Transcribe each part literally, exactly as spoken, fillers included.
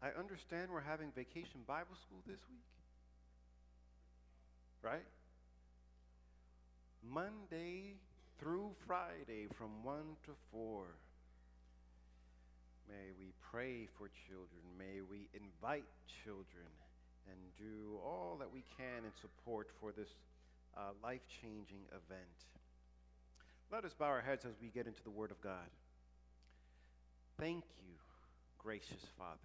I understand we're having vacation Bible school this week, right? Monday through Friday from one to four. May we pray for children. May we invite children and do all that we can in support for this uh, life-changing event. Let us bow our heads as we get into the Word of God. Thank you, gracious Father,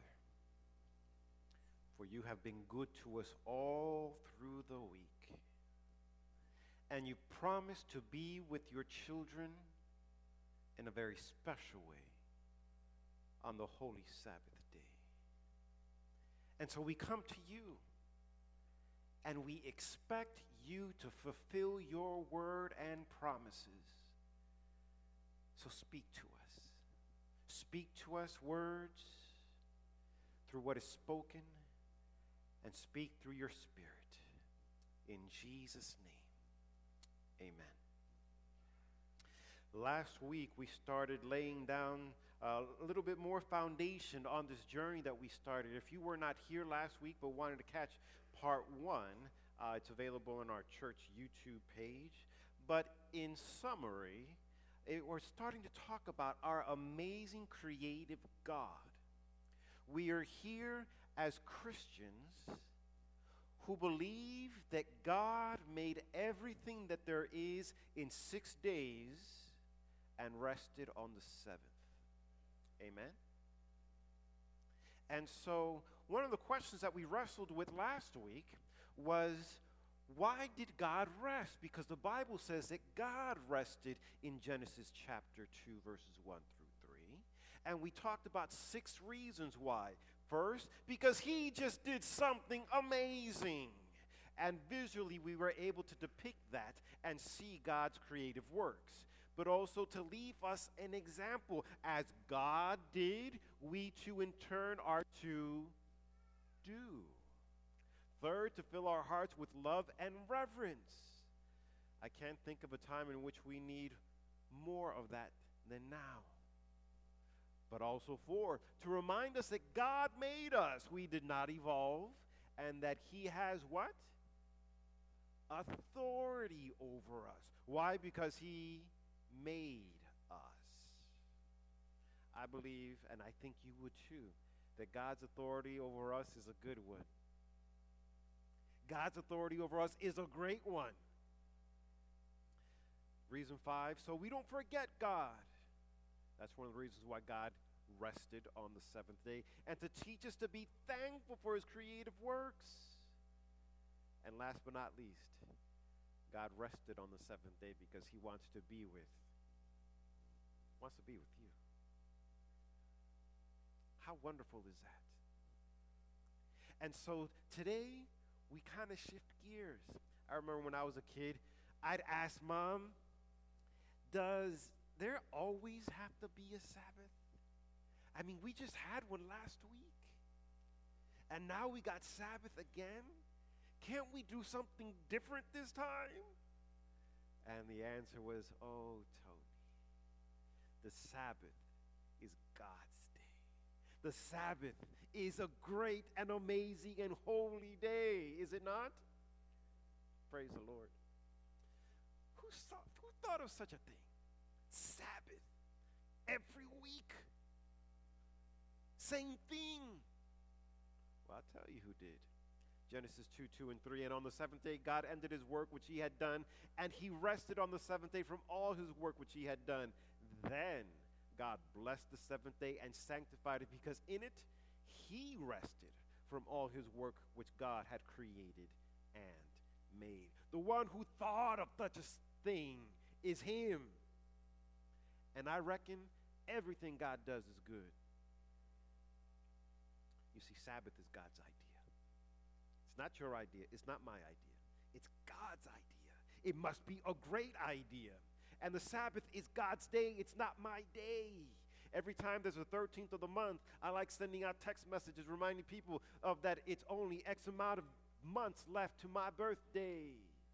for you have been good to us all through the week. And you promise to be with your children in a very special way on the holy Sabbath day. And so we come to you, and we expect you to fulfill your word and promises. So speak to us. Speak to us words through what is spoken, and speak through your Spirit. In Jesus' name, amen. Last week, we started laying down uh, a little bit more foundation on this journey that we started. If you were not here last week but wanted to catch part one, uh, it's available on our church YouTube page. But in summary, it, we're starting to talk about our amazing creative God. We are here as Christians who believe that God made everything that there is in six days and rested on the seventh. Amen? And so one of the questions that we wrestled with last week was, why did God rest? Because the Bible says that God rested in Genesis chapter two, verses one through three. And we talked about six reasons why. First, because he just did something amazing. And visually we were able to depict that and see God's creative works. But also to leave us an example. As God did, we too in turn are to do. Third, to fill our hearts with love and reverence. I can't think of a time in which we need more of that than now. But also four, to remind us that God made us. We did not evolve, and that he has what? Authority over us. Why? Because he made us. I believe, and I think you would too, that God's authority over us is a good one. God's authority over us is a great one. Reason five, so we don't forget God. That's one of the reasons why God rested on the seventh day, and to teach us to be thankful for his creative works. And last but not least, God rested on the seventh day because he wants to be with, wants to be with you. How wonderful is that? And so today, we kind of shift gears. I remember when I was a kid, I'd ask Mom, does there always have to be a Sabbath? I mean, we just had one last week. And now we got Sabbath again? Can't we do something different this time? And the answer was, oh, Tony, the Sabbath is God's day. The Sabbath is a great and amazing and holy day, is it not? Praise the Lord. Who, saw, who thought of such a thing? Sabbath. Every week. Same thing. Well, I'll tell you who did. Genesis two, two, and three. And on the seventh day, God ended his work which he had done, and he rested on the seventh day from all his work which he had done. Then God blessed the seventh day and sanctified it, because in it he rested from all his work which God had created and made. The one who thought of such a thing is him. And I reckon everything God does is good. You see, Sabbath is God's idea. It's not your idea. It's not my idea. It's God's idea. It must be a great idea. And the Sabbath is God's day. It's not my day. Every time there's a thirteenth of the month, I like sending out text messages reminding people of that it's only X amount of months left to my birthday.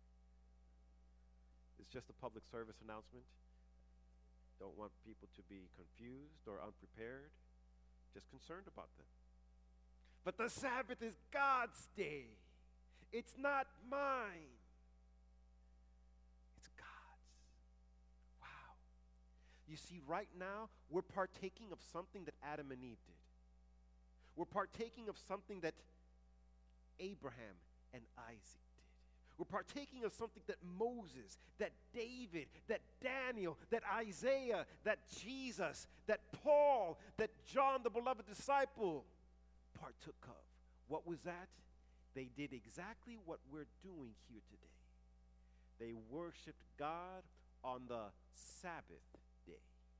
It's just a public service announcement. Don't want people to be confused or unprepared. Just concerned about them. But the Sabbath is God's day. It's not mine. It's God's. Wow. You see, right now, we're partaking of something that Adam and Eve did. We're partaking of something that Abraham and Isaac did. We're partaking of something that Moses, that David, that Daniel, that Isaiah, that Jesus, that Paul, that John, the beloved disciple, partook of. What was that? They did exactly what we're doing here today. They worshiped God on the Sabbath day.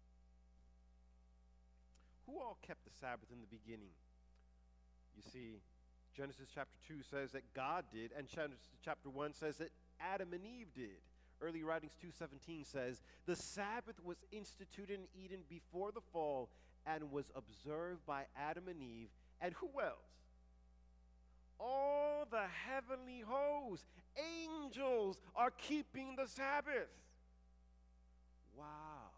Who all kept the Sabbath in the beginning? You see, Genesis chapter two says that God did, and Genesis chapter one says that Adam and Eve did. Early Writings two seventeen says, the Sabbath was instituted in Eden before the fall and was observed by Adam and Eve. And who else? All the heavenly hosts, angels, are keeping the Sabbath. Wow.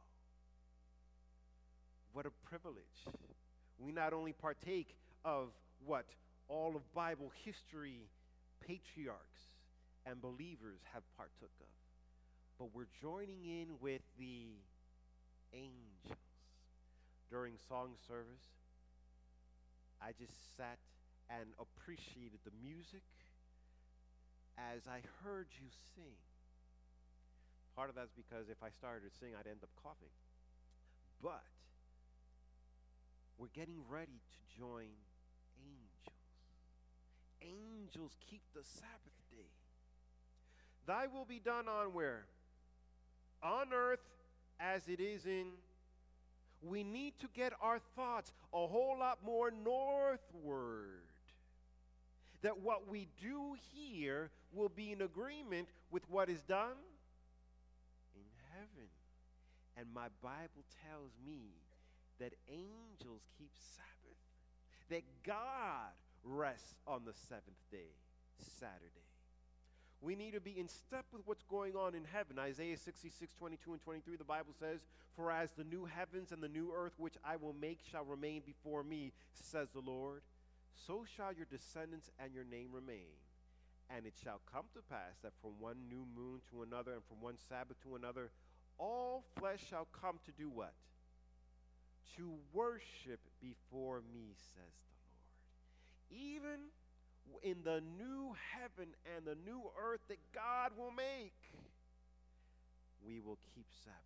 What a privilege. We not only partake of what all of Bible history, patriarchs and believers have partook of, but we're joining in with the angels. During song service, I just sat and appreciated the music as I heard you sing. Part of that's because if I started to sing, I'd end up coughing. But we're getting ready to join angels. Angels keep the Sabbath day. Thy will be done on where? On earth as it is in. We need to get our thoughts a whole lot more northward. That what we do here will be in agreement with what is done in heaven. And my Bible tells me that angels keep Sabbath. That God rests on the seventh day, Saturday. We need to be in step with what's going on in heaven. Isaiah sixty-six, twenty-two and twenty-three, the Bible says, for as the new heavens and the new earth which I will make shall remain before me, says the Lord, so shall your descendants and your name remain. And it shall come to pass that from one new moon to another and from one Sabbath to another, all flesh shall come to do what? To worship before me, says the Lord. Even in the new heaven and the new earth that God will make, we will keep Sabbath.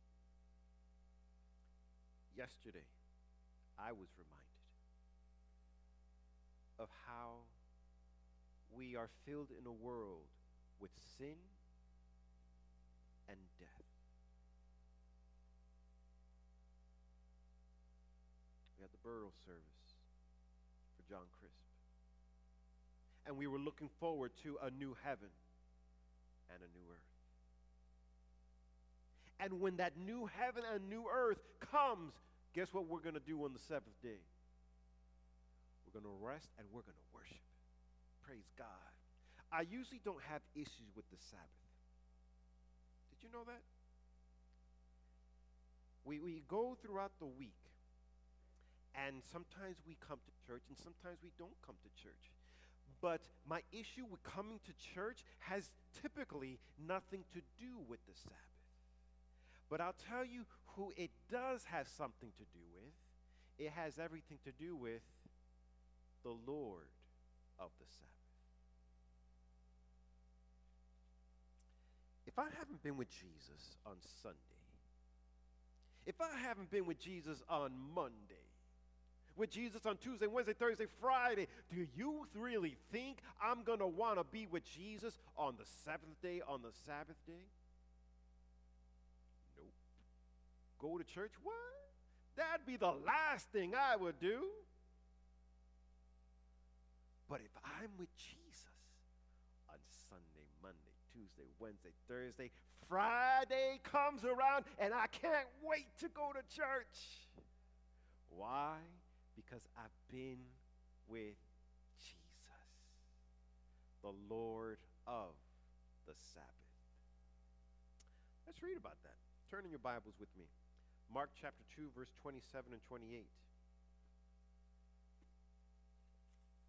Yesterday, I was reminded of how we are filled in a world with sin and death. We had the burial service for John Crisp. And we were looking forward to a new heaven and a new earth. And when that new heaven and new earth comes, guess what we're going to do on the seventh day? We're going to rest and we're going to worship. Praise God. I usually don't have issues with the Sabbath. Did you know that? We, we go throughout the week, and sometimes we come to church and sometimes we don't come to church. But my issue with coming to church has typically nothing to do with the Sabbath. But I'll tell you who it does have something to do with. It has everything to do with the Lord of the Sabbath. If I haven't been with Jesus on Sunday, if I haven't been with Jesus on Monday, with Jesus on Tuesday, Wednesday, Thursday, Friday, do you really think I'm going to want to be with Jesus on the seventh day, on the Sabbath day? Nope. Go to church? What? That'd be the last thing I would do. But if I'm with Jesus on Sunday, Monday, Tuesday, Wednesday, Thursday, Friday comes around and I can't wait to go to church. Why? Because I've been with Jesus, the Lord of the Sabbath. Let's read about that. Turn in your Bibles with me. Mark chapter two, verse twenty-seven and twenty-eight.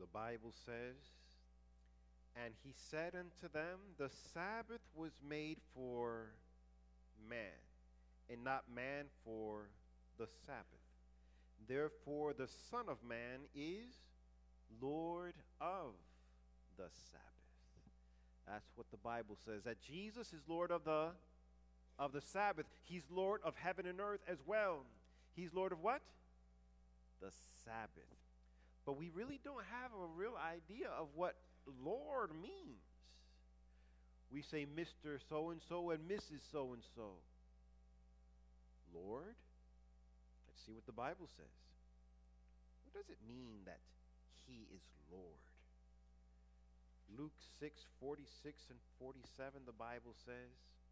The Bible says, and he said unto them, the Sabbath was made for man, and not man for the Sabbath. Therefore the Son of Man is Lord of the Sabbath. That's what the Bible says, that Jesus is Lord of the of the Sabbath. He's Lord of heaven and earth as well. He's Lord of what? The Sabbath. But we really don't have a real idea of what Lord means. We say Mister So-and-so and Missus So-and-so. Lord? Let's see what the Bible says. What does it mean that he is Lord? Luke six, forty-six and forty-seven, the Bible says,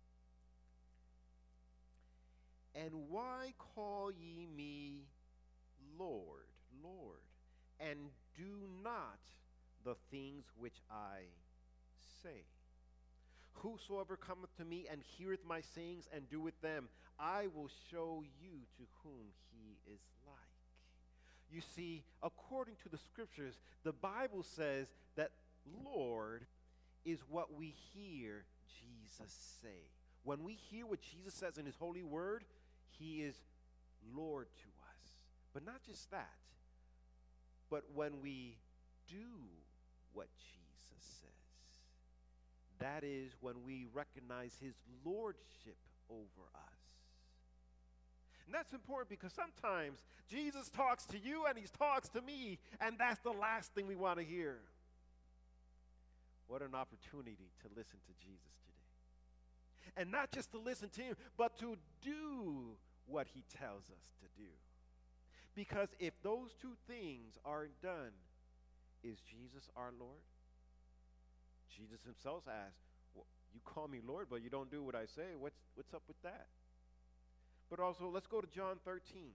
and why call ye me Lord, Lord, and do not the things which I say? Whosoever cometh to me and heareth my sayings and doeth them, I will show you to whom he is like. You see, according to the scriptures, the Bible says that Lord is what we hear Jesus say. When we hear what Jesus says in his holy word, he is Lord to us. But not just that, but when we do what Jesus says, that is when we recognize his lordship over us. And that's important because sometimes Jesus talks to you and he talks to me, and that's the last thing we want to hear. What an opportunity to listen to Jesus today. And not just to listen to him, but to do what he tells us to do. Because if those two things aren't done, is Jesus our Lord? Jesus himself asked, well, you call me Lord, but you don't do what I say. What's, what's up with that? But also, let's go to John thirteen.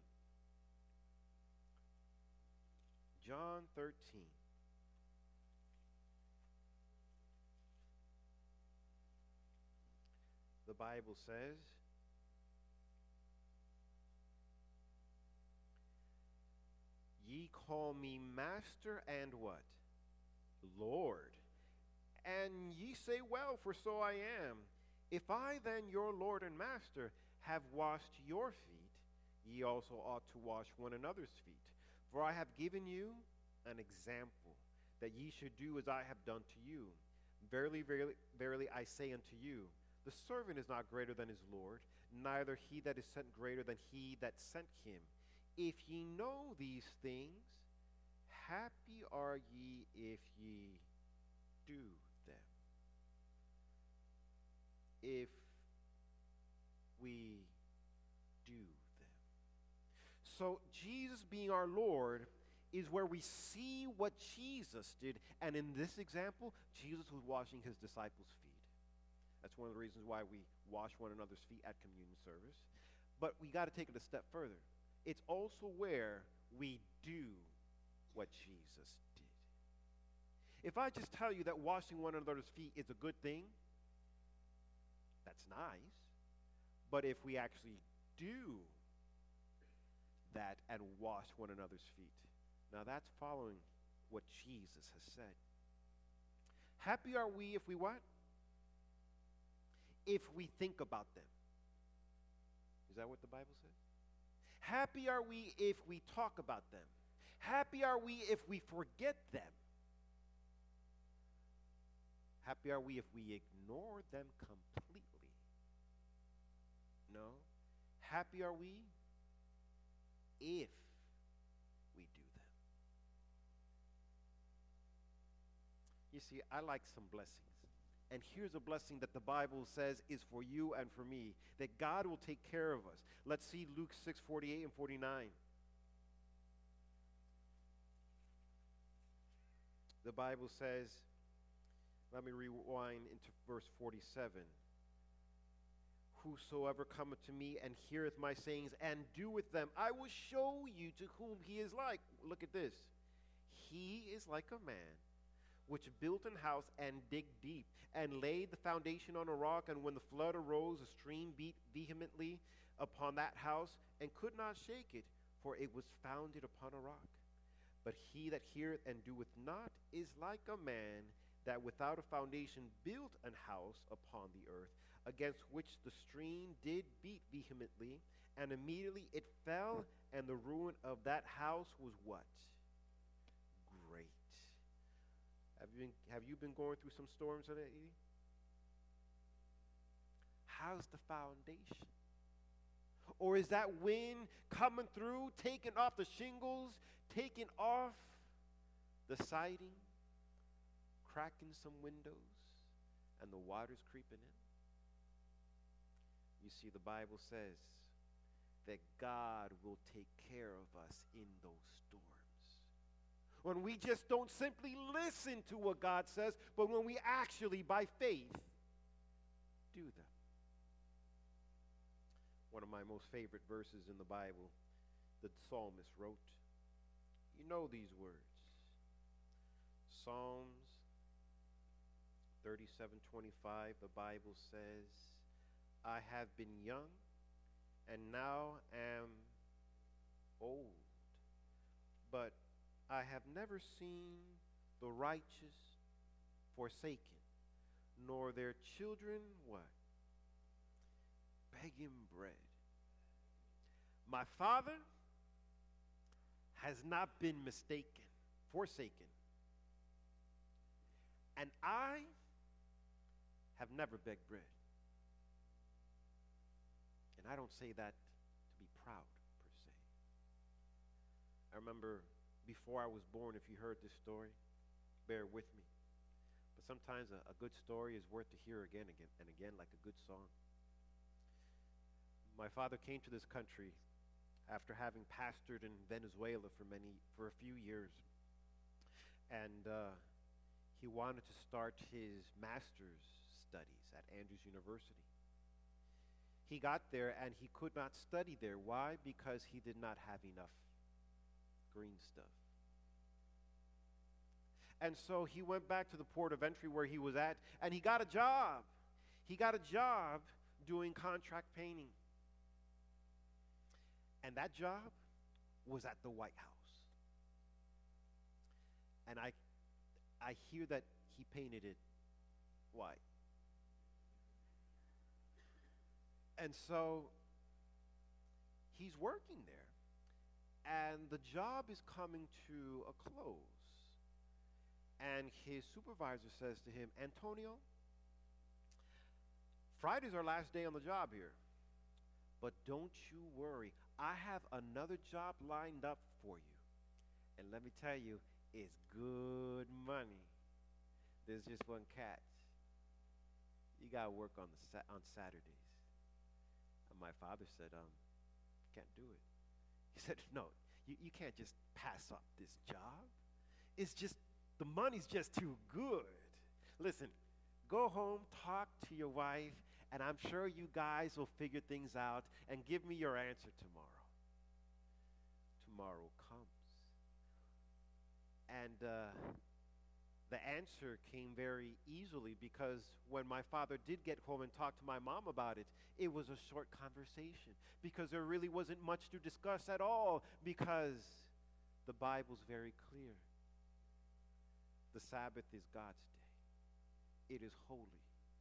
John thirteen. The Bible says, ye call me master and what? Lord. And ye say, well, for so I am. If I then, your Lord and master, have washed your feet, ye also ought to wash one another's feet. For I have given you an example, that ye should do as I have done to you. Verily, verily, verily, I say unto you, the servant is not greater than his Lord, neither he that is sent greater than he that sent him. If ye know these things, happy are ye if ye do them. If we do them. So Jesus being our Lord is where we see what Jesus did. And in this example, Jesus was washing his disciples' feet. That's one of the reasons why we wash one another's feet at communion service. But we got to take it a step further. It's also where we do what Jesus did. If I just tell you that washing one another's feet is a good thing, that's nice. But if we actually do that and wash one another's feet, now that's following what Jesus has said. Happy are we if we what? If we think about them. Is that what the Bible says? Happy are we if we talk about them. Happy are we if we forget them. Happy are we if we ignore them completely. No. Happy are we if we do them. You see, I like some blessings. And here's a blessing that the Bible says is for you and for me, that God will take care of us. Let's see Luke six, forty-eight and forty-nine. The Bible says, let me rewind into verse forty-seven. Whosoever cometh to me and heareth my sayings and doeth them, I will show you to whom he is like. Look at this. He is like a man which built an house and digged deep, and laid the foundation on a rock, and when the flood arose, a stream beat vehemently upon that house, and could not shake it, for it was founded upon a rock. But he that heareth and doeth not is like a man that without a foundation built an house upon the earth, against which the stream did beat vehemently, and immediately it fell, and the ruin of that house was what? Great. Have you been, have you been going through some storms lately? How's the foundation? Or is that wind coming through, taking off the shingles, taking off the siding, cracking some windows, and the water's creeping in? You see, the Bible says that God will take care of us in those storms. When we just don't simply listen to what God says, but when we actually, by faith, do them. One of my most favorite verses in the Bible, the psalmist wrote. You know these words. Psalms thirty-seven twenty-five, the Bible says, I have been young and now am old, but I have never seen the righteous forsaken, nor their children what? Begging bread. My father has not been mistaken, forsaken. And I have never begged bread. And I don't say that to be proud, per se. I remember before I was born, if you heard this story, bear with me. But sometimes a, a good story is worth to hear again, again and again, like a good song. My father came to this country after having pastored in Venezuela for many, for a few years. And uh, he wanted to start his master's studies at Andrews University. He got there and he could not study there. Why? Because he did not have enough green stuff. And so he went back to the port of entry where he was at, and he got a job. He got a job doing contract painting. And that job was at the White House. And I, I hear that he painted it white. And so he's working there. And the job is coming to a close. And his supervisor says to him, Antonio, Friday's our last day on the job here. But don't you worry. I have another job lined up for you. And let me tell you, it's good money. There's just one catch. You got to work on the sa- on Saturdays. And my father said, um, can't do it. He said, no, you, you can't just pass up this job. It's just, the money's just too good. Listen, go home, talk to your wife, and I'm sure you guys will figure things out and give me your answer tomorrow. Tomorrow comes. And uh, the answer came very easily, because when my father did get home and talk to my mom about it, it was a short conversation, because there really wasn't much to discuss at all, because the Bible's very clear. The Sabbath is God's day. It is holy.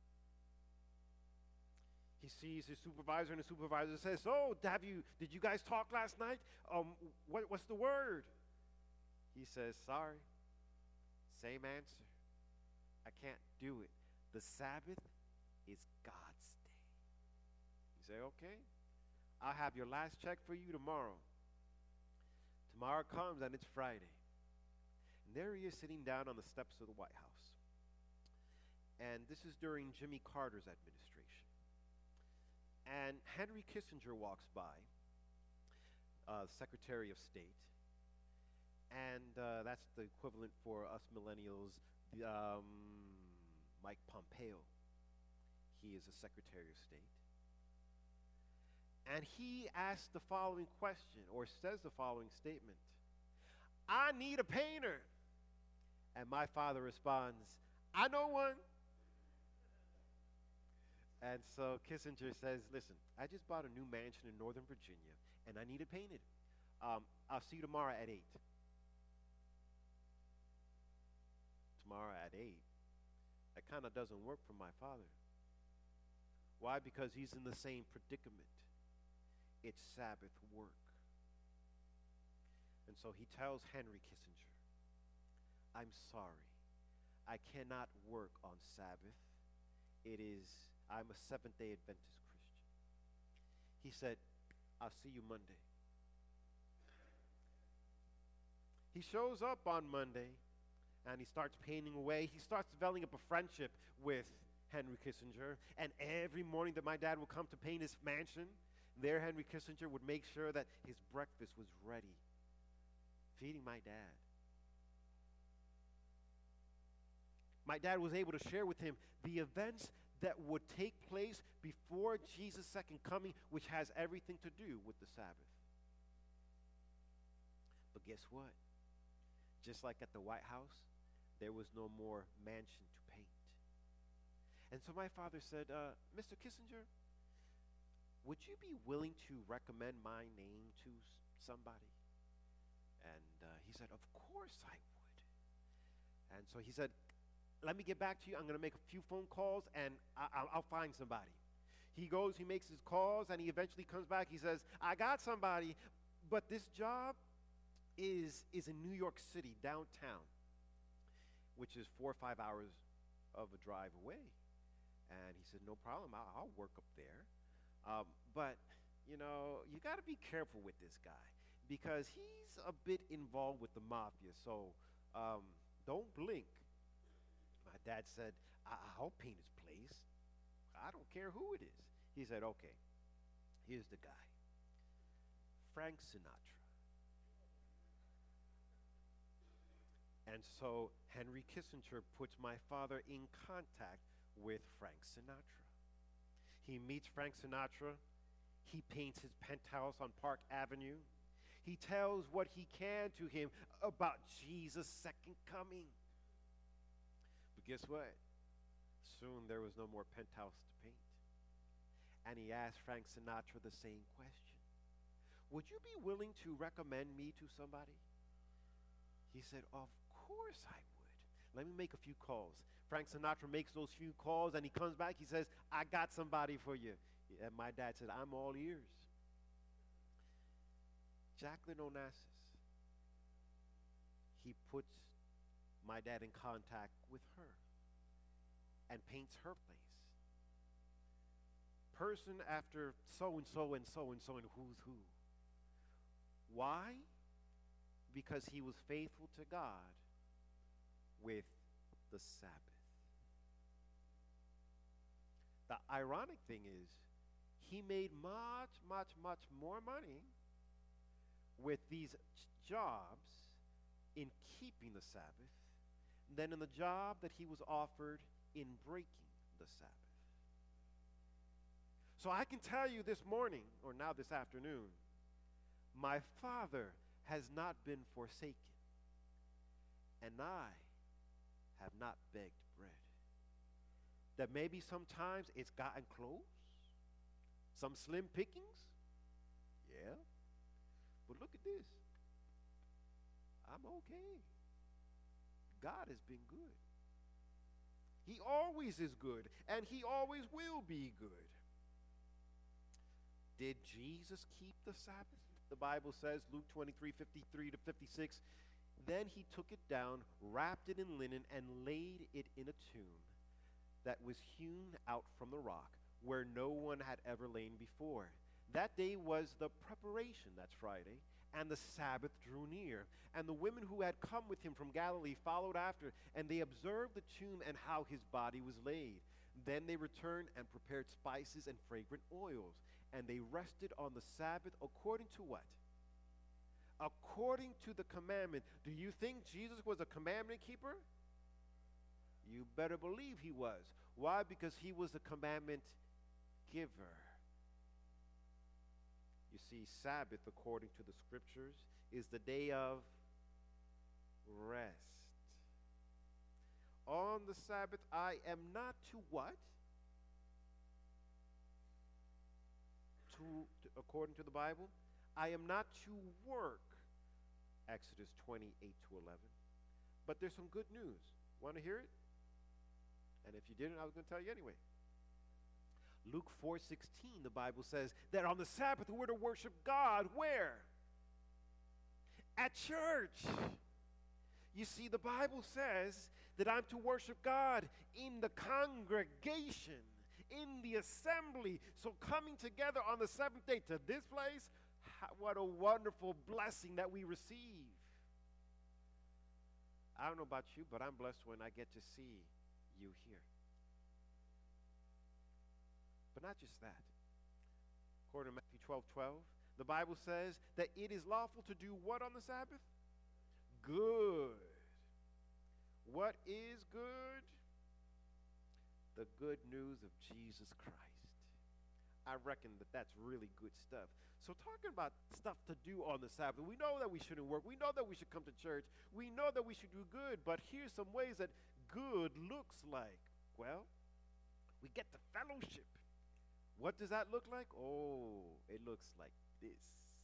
He sees his supervisor, and the supervisor says, "Oh, have you? Did you guys talk last night? Um, what, what's the word?" He says, "Sorry, same answer. I can't do it. The Sabbath is God's day." You say, "Okay, I'll have your last check for you tomorrow." Tomorrow comes, and it's Friday. And there he is sitting down on the steps of the White House. And this is during Jimmy Carter's administration. And Henry Kissinger walks by, uh, Secretary of State, and uh, that's the equivalent for us millennials, um, Mike Pompeo. He is a Secretary of State. And he asks the following question, or says the following statement: "I need a painter." And my father responds, "I know one." And so Kissinger says, "Listen, I just bought a new mansion in Northern Virginia, and I need it painted. Um, I'll see you tomorrow at eight. tomorrow at eight. That kind of doesn't work for my father. Why? Because he's in the same predicament. It's Sabbath work. And so he tells Henry Kissinger, I'm sorry. I cannot work on Sabbath. It is, I'm a Seventh-day Adventist Christian. He said, I'll see you Monday. He shows up on Monday, and he starts painting away. He starts developing up a friendship with Henry Kissinger. And every morning that my dad would come to paint his mansion, there Henry Kissinger would make sure that his breakfast was ready, feeding my dad. My dad was able to share with him the events that would take place before Jesus' second coming, which has everything to do with the Sabbath. But guess what? Just like at the White House, there was no more mansion to paint. And so my father said, uh, Mister Kissinger, would you be willing to recommend my name to s- somebody? And uh, he said, of course I would. And so he said, let me get back to you. I'm going to make a few phone calls, and I- I'll-, I'll find somebody. He goes, he makes his calls, and he eventually comes back. He says, I got somebody, but this job is, is in New York City, downtown, which is four or five hours of a drive away. And he said, no problem, I'll, I'll work up there. Um, but, you know, you got to be careful with this guy because he's a bit involved with the mafia, so um, don't blink. My dad said, I- I'll paint his place. I don't care who it is. He said, okay, here's the guy, Frank Sinatra. And so Henry Kissinger puts my father in contact with Frank Sinatra. He meets Frank Sinatra. He paints his penthouse on Park Avenue. He tells what he can to him about Jesus' second coming. But guess what? Soon there was no more penthouse to paint. And he asked Frank Sinatra the same question. Would you be willing to recommend me to somebody? He said, of course I would. Let me make a few calls. Frank Sinatra makes those few calls, and he comes back. He says, I got somebody for you. And my dad said, I'm all ears. Jacqueline Onassis. He puts my dad in contact with her and paints her place. Person after so-and-so and so-and-so and who's who. Why? Because he was faithful to God with the Sabbath. The ironic thing is, he made much, much, much more money with these j- jobs in keeping the Sabbath than in the job that he was offered in breaking the Sabbath. So I can tell you this morning, or now this afternoon, my father has not been forsaken, and I have not begged bread. That maybe sometimes it's gotten close, some slim pickings, yeah, but look at this. I'm okay. God has been good. He always is good, and he always will be good. Did Jesus keep the Sabbath? The Bible says, Luke twenty-three, fifty-three to fifty-six, then he took it down, wrapped it in linen, and laid it in a tomb that was hewn out from the rock, where no one had ever lain before. That day was the preparation, that's Friday, and the Sabbath drew near. And the women who had come with him from Galilee followed after, and they observed the tomb and how his body was laid. Then they returned and prepared spices and fragrant oils, and they rested on the Sabbath according to what? According to the commandment. Do you think Jesus was a commandment keeper? You better believe he was. Why? Because he was a commandment giver. You see, Sabbath, according to the scriptures, is the day of rest. On the Sabbath, I am not to what? To, to, according to the Bible, I am not to work. Exodus twenty-eight to eleven. But there's some good news. Want to hear it? And if you didn't, I was going to tell you anyway. Luke four sixteen, the Bible says that on the Sabbath we're to worship God where? At church. You see, the Bible says that I'm to worship God in the congregation, in the assembly. So coming together on the seventh day to this place, what a wonderful blessing that we receive. I don't know about you, but I'm blessed when I get to see you here. But not just that. According to Matthew twelve twelve, the Bible says that it is lawful to do what on the Sabbath? Good. What is good? The good news of Jesus Christ. I reckon that that's really good stuff. So talking about stuff to do on the Sabbath, we know that we shouldn't work. We know that we should come to church. We know that we should do good. But here's some ways that good looks like. Well, we get the fellowship. What does that look like? Oh, it looks like this.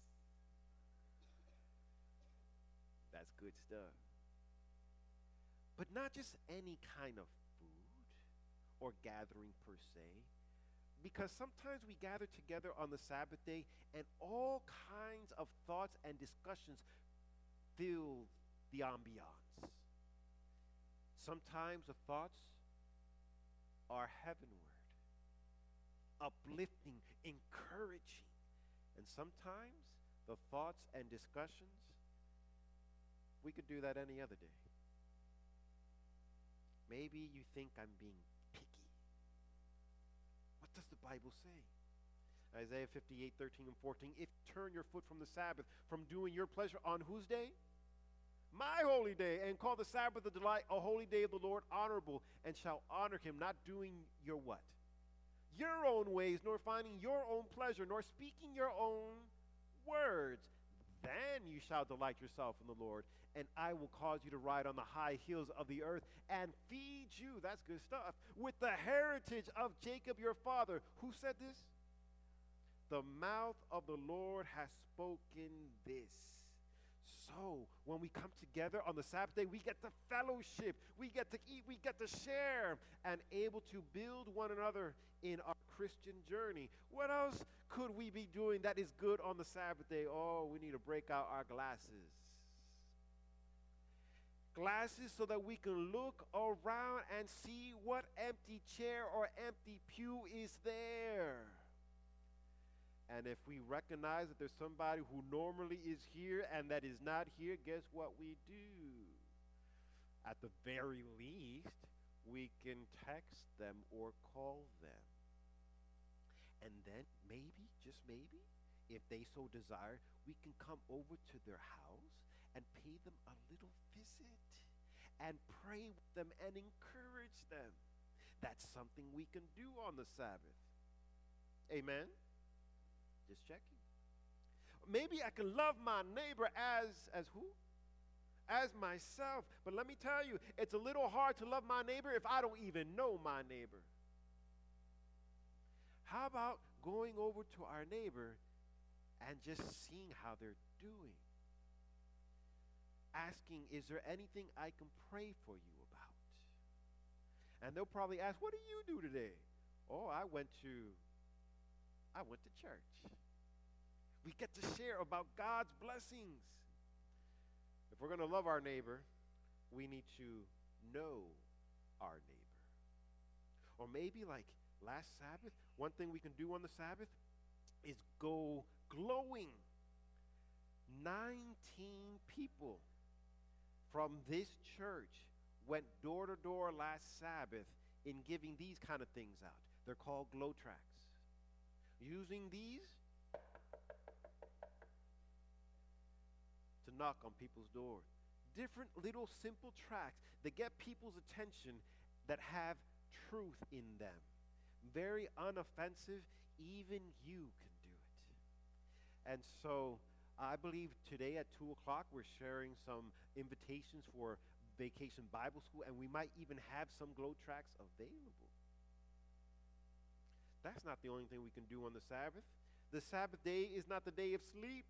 That's good stuff. But not just any kind of food or gathering per se, because sometimes we gather together on the Sabbath day and all kinds of thoughts and discussions fill the ambiance. Sometimes the thoughts are heavenward, uplifting, encouraging. And sometimes the thoughts and discussions, we could do that any other day. Maybe you think I'm being picky. What does the Bible say? Isaiah fifty-eight, thirteen and fourteen. If you turn your foot from the Sabbath, from doing your pleasure on whose day? My holy day, and call the Sabbath a delight, a holy day of the Lord, honorable, and shall honor him, not doing your what? Your own ways, nor finding your own pleasure, nor speaking your own words. Then you shall delight yourself in the Lord, and I will cause you to ride on the high hills of the earth and feed you, that's good stuff, with the heritage of Jacob your father. Who said this? The mouth of the Lord has spoken this. So when we come together on the Sabbath day, we get the fellowship, we get to eat, we get to share, and able to build one another in our Christian journey. What else could we be doing that is good on the Sabbath day? Oh, we need to break out our glasses. Glasses so that we can look around and see what empty chair or empty pew is there. And if we recognize that there's somebody who normally is here and that is not here, guess what we do? At the very least, we can text them or call them. And then maybe, just maybe, if they so desire, we can come over to their house and pay them a little visit and pray with them and encourage them. That's something we can do on the Sabbath. Amen? Just checking. Maybe I can love my neighbor as, as who? As myself. But let me tell you, it's a little hard to love my neighbor if I don't even know my neighbor. How about going over to our neighbor and just seeing how they're doing? Asking, is there anything I can pray for you about? And they'll probably ask, what do you do today? Oh, I went to, I went to church. We get to share about God's blessings. If we're going to love our neighbor, we need to know our neighbor. Or maybe like last Sabbath, one thing we can do on the Sabbath is go glowing. nineteen people from this church went door to door last Sabbath in giving these kind of things out. They're called glow tracts. Using these to knock on people's doors. Different little simple tracts that get people's attention that have truth in them. Very unoffensive, even you can do it. And so I believe today at two o'clock we're sharing some invitations for Vacation Bible School, and we might even have some glow tracts available. That's not the only thing we can do on the Sabbath. The Sabbath day is not the day of sleep,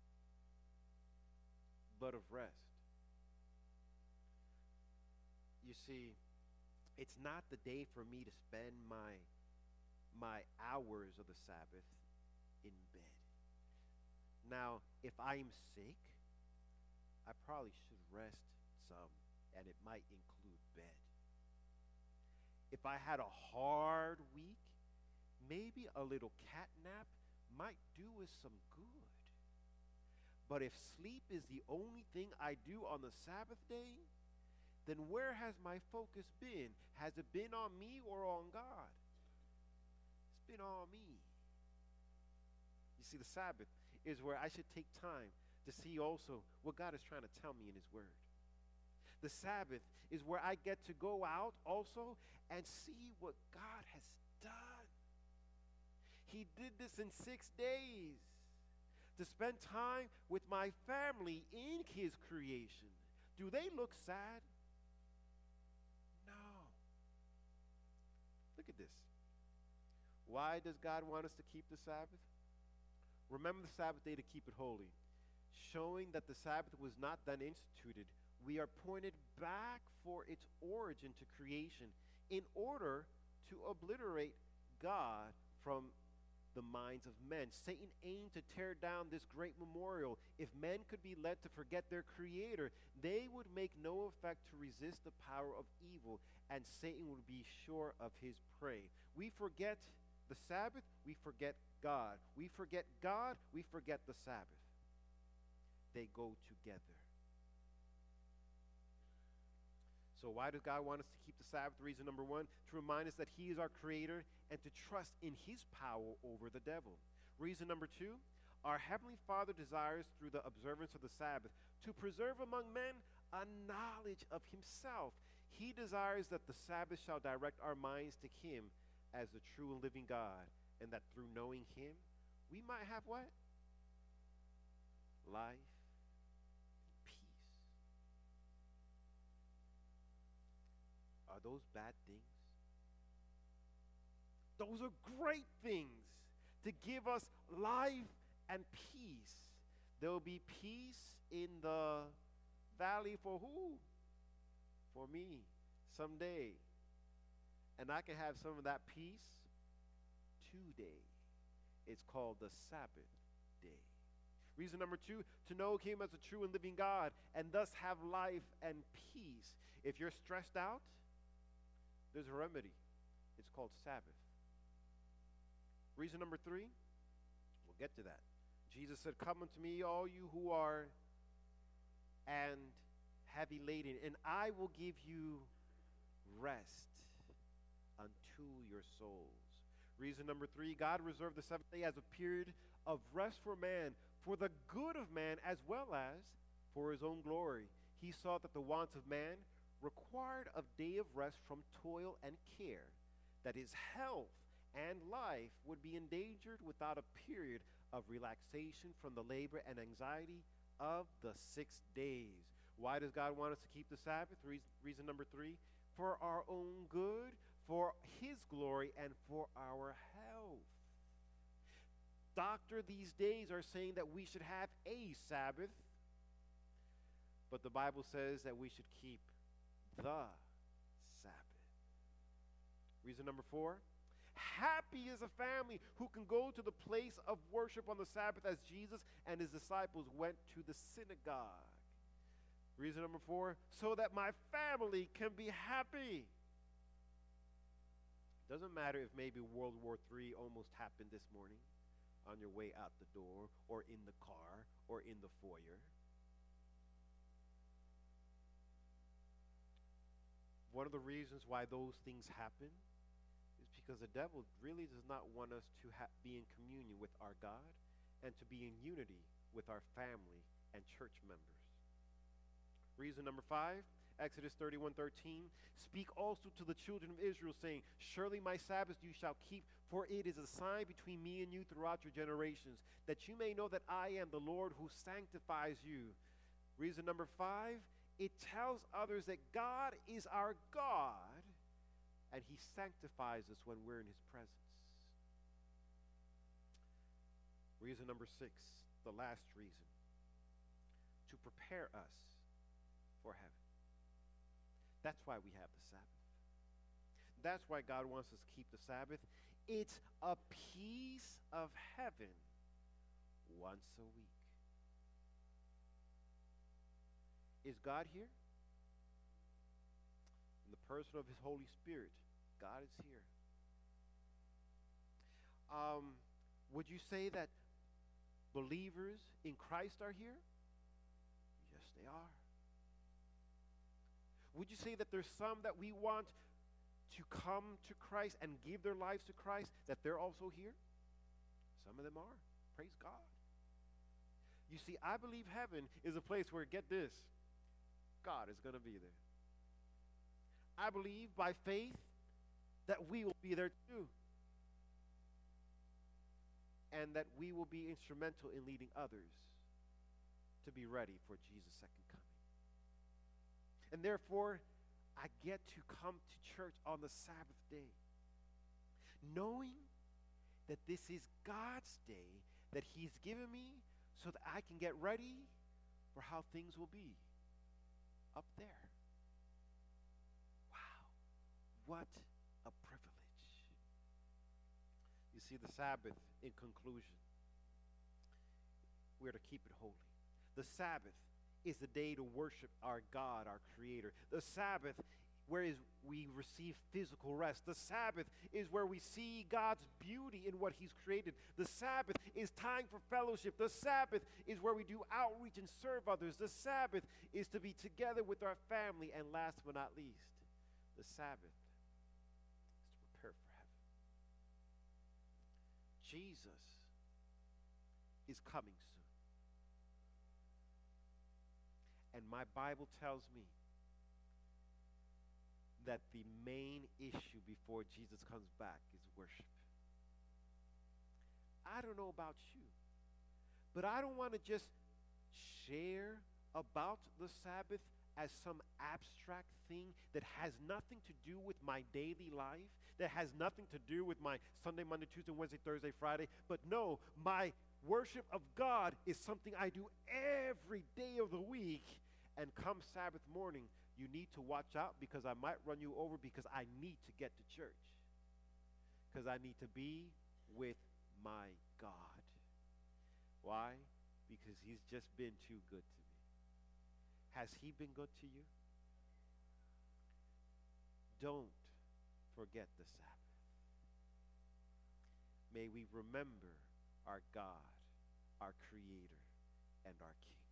but of rest. You see, it's not the day for me to spend my my hours of the Sabbath in bed. Now, if I'm sick, I probably should rest some, and it might include bed. If I had a hard week, maybe a little cat nap might do us some good. But if sleep is the only thing I do on the Sabbath day, then where has my focus been? Has it been on me or on God? It's been on me. You see, the Sabbath is where I should take time to see also what God is trying to tell me in His Word. The Sabbath is where I get to go out also and see what God has done. He did this in six days to spend time with my family in His creation. Do they look sad? No. Look at this. Why does God want us to keep the Sabbath? Remember the Sabbath day to keep it holy. Showing that the Sabbath was not then instituted, we are pointed back for its origin to creation in order to obliterate God from the minds of men. Satan aimed to tear down this great memorial. If men could be led to forget their Creator, they would make no effect to resist the power of evil, and Satan would be sure of his prey. We forget the Sabbath, we forget God. We forget God, we forget the Sabbath. They go together. So why does God want us to keep the Sabbath? Reason number one, to remind us that He is our Creator and to trust in His power over the devil. Reason number two, our Heavenly Father desires through the observance of the Sabbath to preserve among men a knowledge of Himself. He desires that the Sabbath shall direct our minds to Him as the true and living God, and that through knowing Him, we might have what? Life. Are those bad things? Those are great things to give us life and peace. There will be peace in the valley for who? For me, someday. And I can have some of that peace today. It's called the Sabbath day. Reason number two, to know Him as a true and living God and thus have life and peace. If you're stressed out, there's a remedy. It's called Sabbath. Reason number three, we'll get to that. Jesus said, "Come unto me, all you who are and heavy laden, and I will give you rest unto your souls." Reason number three, God reserved the seventh day as a period of rest for man, for the good of man as well as for His own glory. He saw that the wants of man required a day of rest from toil and care, that his health and life would be endangered without a period of relaxation from the labor and anxiety of the six days. Why does God want us to keep the Sabbath? Reason, reason number three, for our own good, for His glory, and for our health. Doctors these days are saying that we should have a Sabbath, but the Bible says that we should keep the Sabbath. Reason number four, happy is a family who can go to the place of worship on the Sabbath as Jesus and His disciples went to the synagogue. Reason number four, so that my family can be happy. Doesn't matter if maybe World War Three almost happened this morning on your way out the door or in the car or in the foyer. One of the reasons why those things happen is because the devil really does not want us to ha- be in communion with our God and to be in unity with our family and church members. Reason number five, Exodus thirty-one thirteen, speak also to the children of Israel, saying, surely my Sabbath you shall keep, for it is a sign between me and you throughout your generations, that you may know that I am the Lord who sanctifies you. Reason number five, it tells others that God is our God, and He sanctifies us when we're in His presence. Reason number six, the last reason, to prepare us for heaven. That's why we have the Sabbath. That's why God wants us to keep the Sabbath. It's a piece of heaven once a week. Is God here? In the person of his Holy Spirit, God is here. Um, would you say that believers in Christ are here? Yes, they are. Would you say that there's some that we want to come to Christ and give their lives to Christ, that they're also here? Some of them are. Praise God. You see, I believe heaven is a place where, get this, God is going to be there. I believe by faith that we will be there too. And that we will be instrumental in leading others to be ready for Jesus' second coming. And therefore, I get to come to church on the Sabbath day, knowing that this is God's day that he's given me so that I can get ready for how things will be up there. Wow, what a privilege. You see, the Sabbath, in conclusion, we're to keep it holy. The Sabbath is the day to worship our God, our Creator. The Sabbath, where is we receive physical rest. The Sabbath is where we see God's beauty in what he's created. The Sabbath is time for fellowship. The Sabbath is where we do outreach and serve others. The Sabbath is to be together with our family. And last but not least, the Sabbath is to prepare for heaven. Jesus is coming soon. And my Bible tells me that the main issue before Jesus comes back is worship. I don't know about you, but I don't want to just share about the Sabbath as some abstract thing that has nothing to do with my daily life, that has nothing to do with my Sunday, Monday, Tuesday, Wednesday, Thursday, Friday. But no, my worship of God is something I do every day of the week. And come Sabbath morning, you need to watch out because I might run you over because I need to get to church. Because I need to be with my God. Why? Because he's just been too good to me. Has he been good to you? Don't forget the Sabbath. May we remember our God, our Creator, and our King.